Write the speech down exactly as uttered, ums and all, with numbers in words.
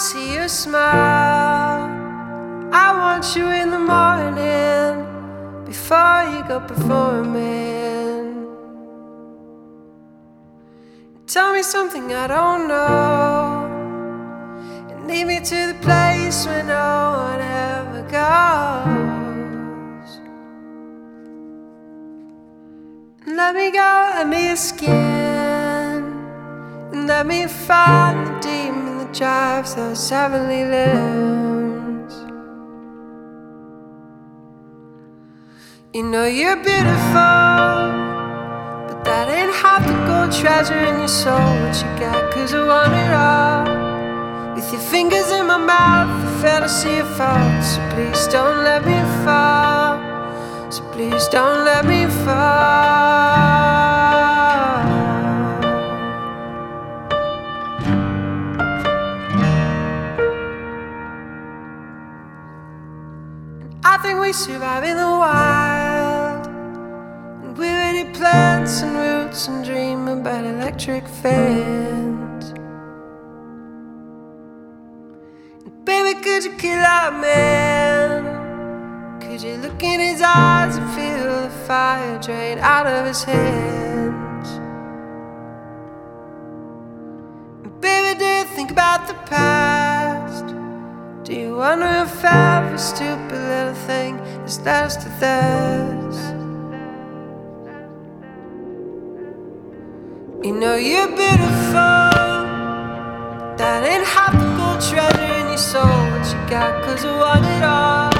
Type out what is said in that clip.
see your smile. I want you in the morning before you go performing. Tell me something I don't know, and lead me to the place where no one ever goes. And let me go under your skin, and let me find the demon that drives those heavenly limbs. You know you're beautiful, but that ain't half the gold treasure in your soul. What you got, cause I want it all. With your fingers in my mouth, the fantasy of fall. So please don't let me fall. So please don't let me fall. I think we survive in the wild, and we really plant some roots and dream about electric fans. And baby, could you kill our man? Could you look in his eyes and feel the fire drain out of his hands? And baby, do you think about the past? Do you wonder if every stupid little thing is less to this? You know you're beautiful, that ain't half the gold treasure in your soul. What you got, cause I want it all.